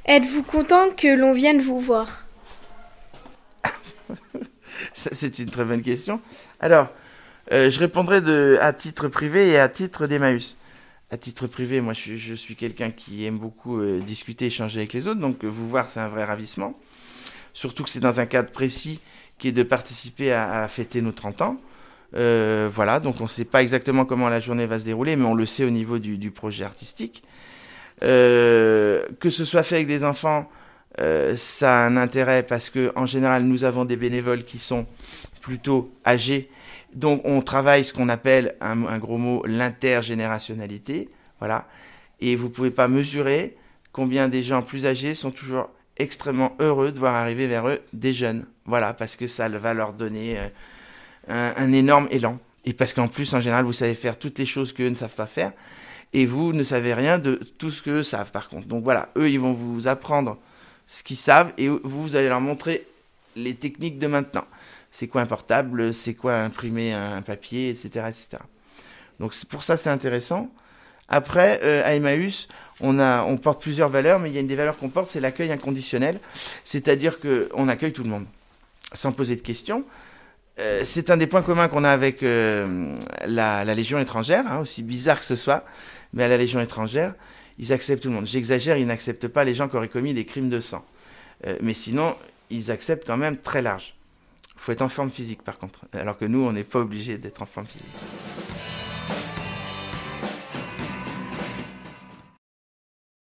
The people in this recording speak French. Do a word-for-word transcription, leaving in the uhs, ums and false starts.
Êtes-vous content que l'on vienne vous voir? Ça, c'est une très bonne question. Alors, euh, je répondrai de, à titre privé et à titre d'Emmaüs. À titre privé, moi, je, je suis quelqu'un qui aime beaucoup euh, discuter, échanger avec les autres. Donc, euh, vous voir, c'est un vrai ravissement. Surtout que c'est dans un cadre précis qui est de participer à, à fêter nos trente ans. Euh, voilà, donc on ne sait pas exactement comment la journée va se dérouler, mais on le sait au niveau du, du projet artistique. Euh, que ce soit fait avec des enfants, euh, ça a un intérêt parce que en général, nous avons des bénévoles qui sont plutôt âgés. Donc on travaille ce qu'on appelle, un, un gros mot, l'intergénérationnalité. Voilà. Et vous ne pouvez pas mesurer combien des gens plus âgés sont toujours extrêmement heureux de voir arriver vers eux des jeunes. Voilà, parce que ça va leur donner euh, un, un énorme élan. Et parce qu'en plus, en général, vous savez faire toutes les choses qu'eux ne savent pas faire. Et vous ne savez rien de tout ce qu'eux savent, par contre. Donc voilà, eux, ils vont vous apprendre ce qu'ils savent et vous, vous allez leur montrer les techniques de maintenant. C'est quoi un portable, c'est quoi imprimer un papier, et cetera, et cetera. Donc pour ça, c'est intéressant. Après, euh, à Emmaüs, on, a, on porte plusieurs valeurs, mais il y a une des valeurs qu'on porte, c'est l'accueil inconditionnel. C'est-à-dire qu'on accueille tout le monde, sans poser de questions. Euh, c'est un des points communs qu'on a avec euh, la, la Légion étrangère, hein, aussi bizarre que ce soit, mais à la Légion étrangère, ils acceptent tout le monde. J'exagère, ils n'acceptent pas les gens qui auraient commis des crimes de sang. Euh, mais sinon, ils acceptent quand même très large. Il faut être en forme physique, par contre. Alors que nous, on n'est pas obligé d'être en forme physique.